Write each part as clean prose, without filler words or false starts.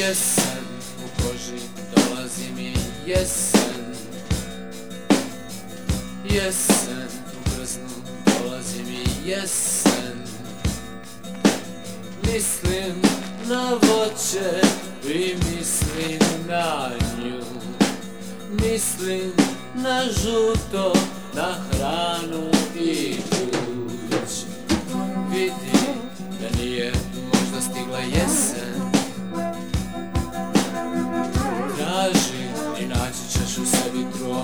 Jesen u koži, dolazi mi jesen. Jesen u brznu, dolazi mi jesen. Mislim na voće i mislim na nju. Mislim na žuto, na hranu i kuć. Vidi da nije možda stigla jesen. Traži i naći ćeš u sebi truo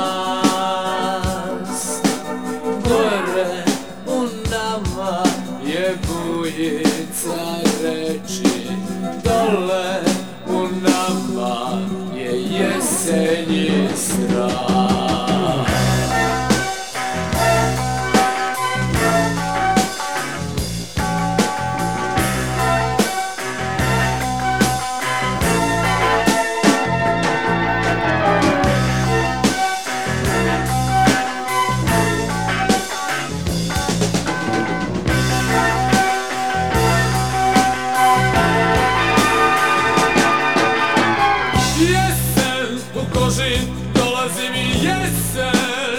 hrast. Gore u nama je bujica reči. Dole u nama je jesenji strah. Jesen u koži, dolazi mi jesen.